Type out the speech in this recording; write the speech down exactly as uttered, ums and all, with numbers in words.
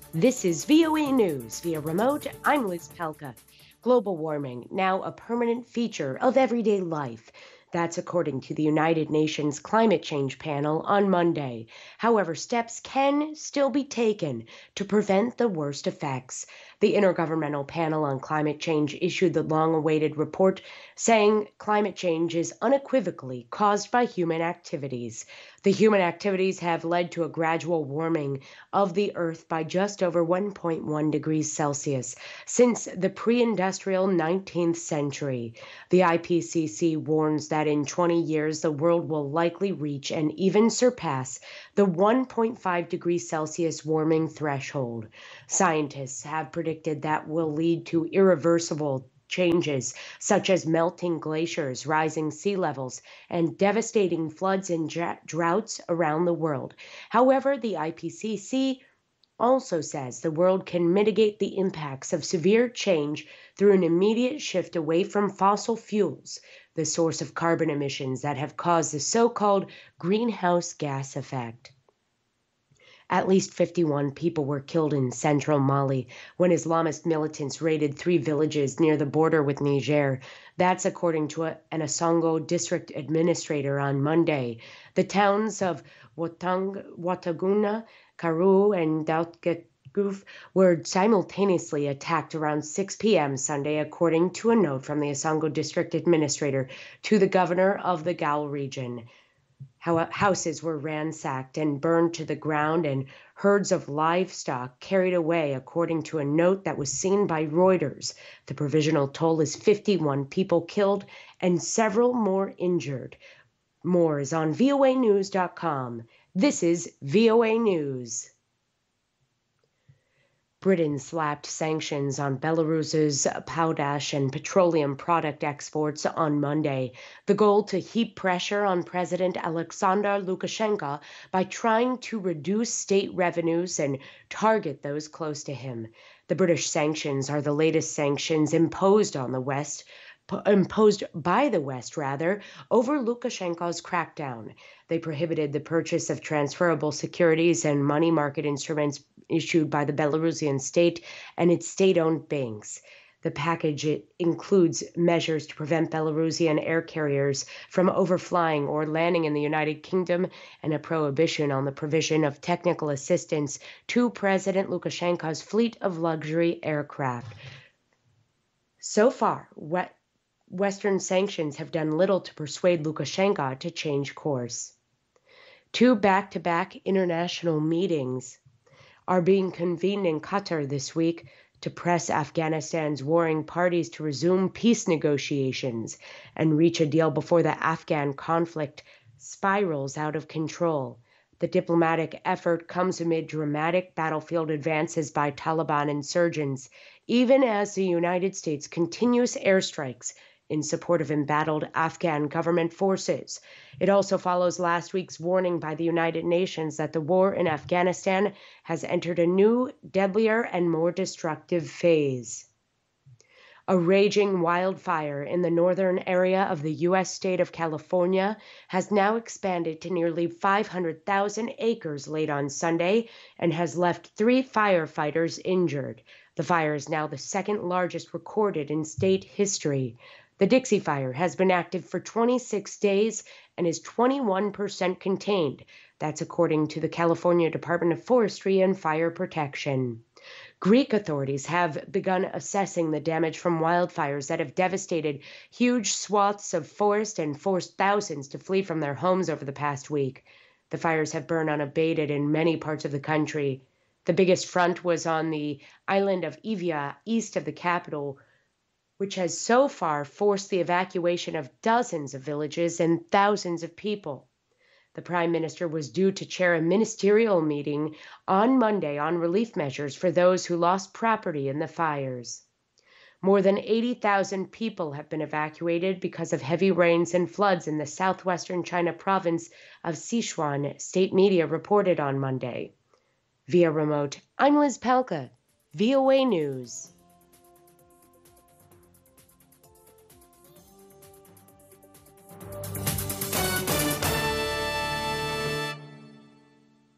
This is V O A News via remote. I'm Liz Pelka. Global warming, now a permanent feature of everyday life. That's according to the United Nations Climate Change Panel on Monday. However, steps can still be taken to prevent the worst effects. The Intergovernmental Panel on Climate Change issued the long-awaited report saying climate change is unequivocally caused by human activities. The human activities have led to a gradual warming of the Earth by just over one point one degrees Celsius since the pre-industrial nineteenth century. The I P C C warns that in twenty years, the world will likely reach and even surpass the one point five degrees Celsius warming threshold. Scientists have predicted that will lead to irreversible changes such as melting glaciers, rising sea levels, and devastating floods and droughts around the world. However, the I P C C also says the world can mitigate the impacts of severe change through an immediate shift away from fossil fuels, the source of carbon emissions that have caused the so-called greenhouse gas effect. At least fifty-one people were killed in central Mali when Islamist militants raided three villages near the border with Niger. That's according to a, an Asongo district administrator on Monday. The towns of Watang, Wataguna, Karu, and Dautgutguf were simultaneously attacked around six p.m. Sunday, according to a note from the Asongo district administrator to the governor of the Gao region. Houses were ransacked and burned to the ground, and herds of livestock carried away, according to a note that was seen by Reuters. The provisional toll is fifty-one people killed and several more injured. More is on V O A news dot com. This is V O A News. Britain slapped sanctions on Belarus's potash and petroleum product exports on Monday, the goal to heap pressure on President Alexander Lukashenko by trying to reduce state revenues and target those close to him. The British sanctions are the latest sanctions imposed on the West, imposed by the West, rather, over Lukashenko's crackdown. They prohibited the purchase of transferable securities and money market instruments issued by the Belarusian state and its state-owned banks. The package includes measures to prevent Belarusian air carriers from overflying or landing in the United Kingdom and a prohibition on the provision of technical assistance to President Lukashenko's fleet of luxury aircraft. So far, what Western sanctions have done little to persuade Lukashenko to change course. Two back-to-back international meetings are being convened in Qatar this week to press Afghanistan's warring parties to resume peace negotiations and reach a deal before the Afghan conflict spirals out of control. The diplomatic effort comes amid dramatic battlefield advances by Taliban insurgents, even as the United States continues airstrikes in support of embattled Afghan government forces. It also follows last week's warning by the United Nations that the war in Afghanistan has entered a new, deadlier, and more destructive phase. A raging wildfire in the northern area of the U S state of California has now expanded to nearly five hundred thousand acres late on Sunday and has left three firefighters injured. The fire is now the second largest recorded in state history. The Dixie Fire has been active for twenty-six days and is twenty-one percent contained. That's according to the California Department of Forestry and Fire Protection. Greek authorities have begun assessing the damage from wildfires that have devastated huge swaths of forest and forced thousands to flee from their homes over the past week. The fires have burned unabated in many parts of the country. The biggest front was on the island of Evia, east of the capital, which has so far forced the evacuation of dozens of villages and thousands of people. The Prime Minister was due to chair a ministerial meeting on Monday on relief measures for those who lost property in the fires. More than eighty thousand people have been evacuated because of heavy rains and floods in the southwestern China province of Sichuan, state media reported on Monday. Via remote, I'm Liz Pelka, V O A News.